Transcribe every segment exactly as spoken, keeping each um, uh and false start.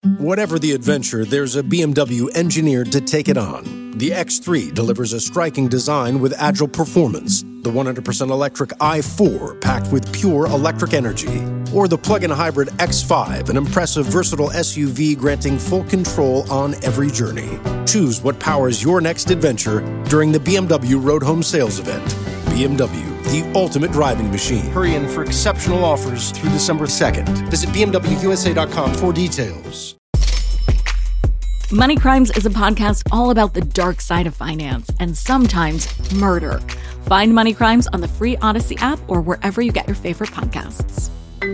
Whatever the adventure, there's a B M W engineered to take it on. The X three delivers a striking design with agile performance. The one hundred percent electric i four packed with pure electric energy. Or the plug-in hybrid X five, an impressive versatile S U V granting full control on every journey. Choose what powers your next adventure during the B M W Road Home Sales Event. B M W, the ultimate driving machine. Hurry in for exceptional offers through December second. Visit B M W U S A dot com for details. Money Crimes is a podcast all about the dark side of finance and sometimes murder. Find Money Crimes on the free Odyssey app or wherever you get your favorite podcasts.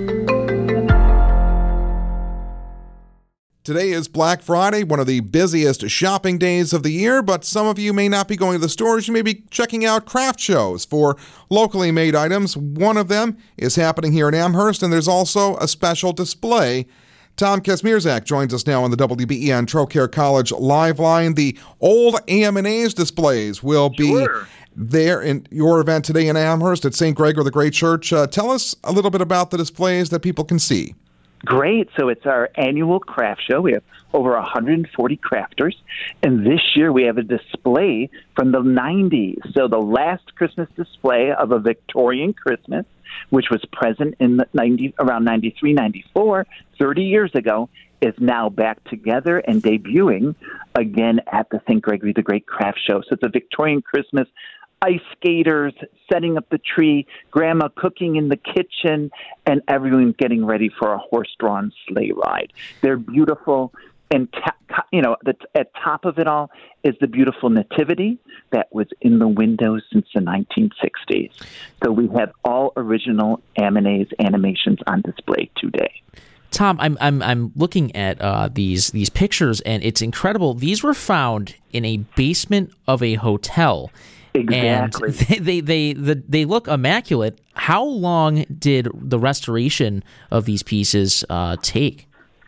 Today is Black Friday, one of the busiest shopping days of the year, but some of you may not be going to the stores. You may be checking out craft shows for locally made items. One of them is happening here in Amherst, and there's also a special display. Tom Kazmierzak joins us now on the W B E N Trocare College Live Line. The old A M and A's displays will be Sure. there in your event today in Amherst at Saint Gregor the Great Church. Uh, tell us a little bit about the displays that people can see. Great. So it's our annual craft show. We have over one hundred forty crafters. And this year we have a display from the nineties. So the last Christmas display of a Victorian Christmas, which was present in the ninety, around ninety-three, ninety-four, thirty years ago, is now back together and debuting again at the Saint Gregory the Great Craft Show. So it's a Victorian Christmas, ice skaters setting up the tree, grandma cooking in the kitchen, and everyone getting ready for a horse-drawn sleigh ride. They're beautiful. And, ta- you know, the, at top of it all is the beautiful nativity that was in the windows since the nineteen sixties. So we have all original A M and A's animations on display today. Tom, I'm I'm I'm looking at uh, these these pictures, and it's incredible. These were found in a basement of a hotel. Exactly. And they they they, the, they look immaculate. How long did the restoration of these pieces uh, take?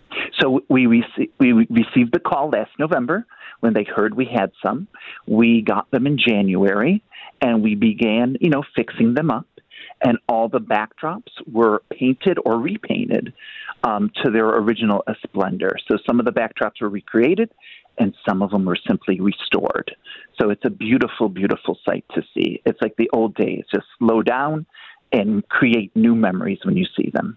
So we, rece- we received the call last November when they heard we had some. We got them in January, and we began, you know, fixing them up. And all the backdrops were painted or repainted um, to their original splendor. So some of the backdrops were recreated, and some of them were simply restored. So it's a beautiful, beautiful sight to see. It's like the old days. Just slow down and create new memories when you see them.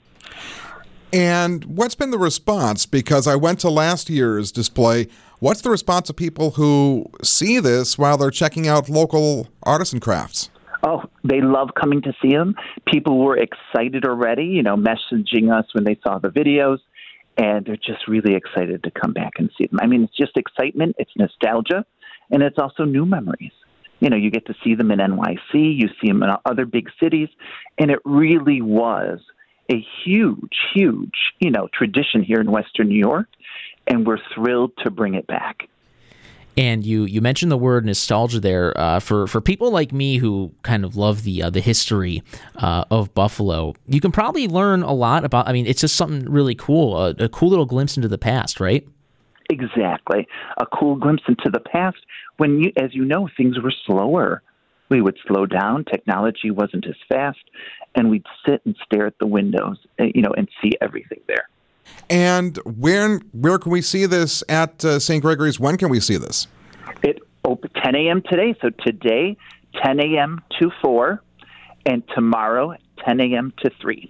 And what's been the response? Because I went to last year's display. What's the response of people who see this while they're checking out local artisan crafts? Oh, they love coming to see them. People were excited already, you know, messaging us when they saw the videos, and they're just really excited to come back and see them. I mean, it's just excitement, it's nostalgia, and it's also new memories. You know, you get to see them in N Y C, you see them in other big cities, and it really was a huge, huge, you know, tradition here in Western New York, and we're thrilled to bring it back. And you, you mentioned the word nostalgia there. Uh, for for people like me who kind of love the uh, the history uh, of Buffalo, you can probably learn a lot about. I mean, it's just something really cool, a, a cool little glimpse into the past, right? Exactly, a cool glimpse into the past when, you, as you know, things were slower. We would slow down. Technology wasn't as fast, and we'd sit and stare at the windows, you know, and see everything there. And where where can we see this at uh, Saint Gregory's? When can we see this? It open ten a.m. today. So today, ten a.m. to four, and tomorrow, ten a.m. to three.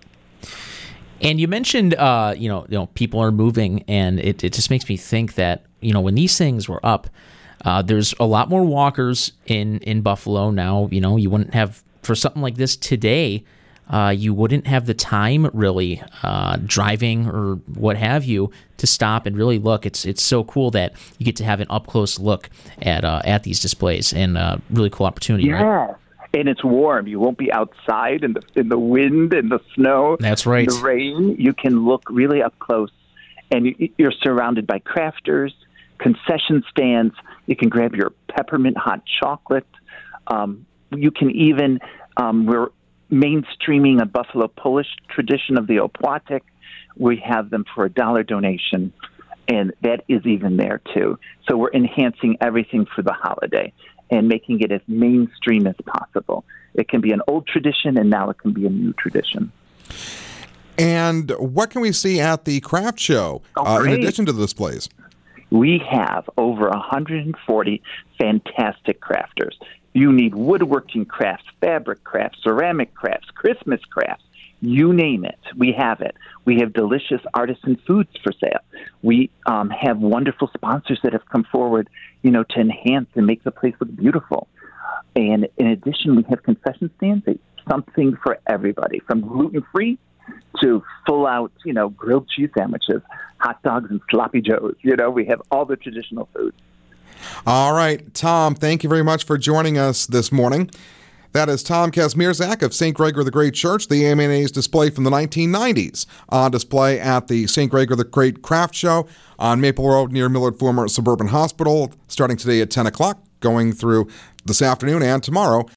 And you mentioned, uh, you know, you know, people are moving, and it, it just makes me think that, you know, when these things were up, uh, there's a lot more walkers in, in Buffalo now. You know, you wouldn't have, for something like this today, uh, you wouldn't have the time really uh, driving or what have you to stop and really look. It's it's so cool that you get to have an up close look at uh, at these displays, and uh, really cool opportunity. Yeah. Right? And it's warm. You won't be outside in the in the wind and the snow. That's right. The rain. You can look really up close, and you, you're surrounded by crafters, concession stands. You can grab your peppermint hot chocolate. Um, you can even um, we're mainstreaming a Buffalo Polish tradition of the opłatek. We have them for a dollar donation, and that is even there too. So we're enhancing everything for the holiday and making it as mainstream as possible. It can be an old tradition, and now it can be a new tradition. And what can we see at the craft show Oh, uh, in great. addition to the displays? We have over one hundred forty fantastic crafters. You need woodworking crafts, fabric crafts, ceramic crafts, Christmas crafts. You name it, we have it. We have delicious artisan foods for sale. We um, have wonderful sponsors that have come forward, you know, to enhance and make the place look beautiful. And in addition, we have concession stands, something for everybody, from gluten-free to full-out, you know, grilled cheese sandwiches, hot dogs, and sloppy joes. You know, we have all the traditional foods. All right, Tom, thank you very much for joining us this morning. That is Tom Kazmierzak of Saint Gregor the Great Church. The A M A A's display from the nineteen nineties on display at the Saint Gregor the Great Craft Show on Maple Road near Millard Former Suburban Hospital, starting today at ten o'clock, going through this afternoon and tomorrow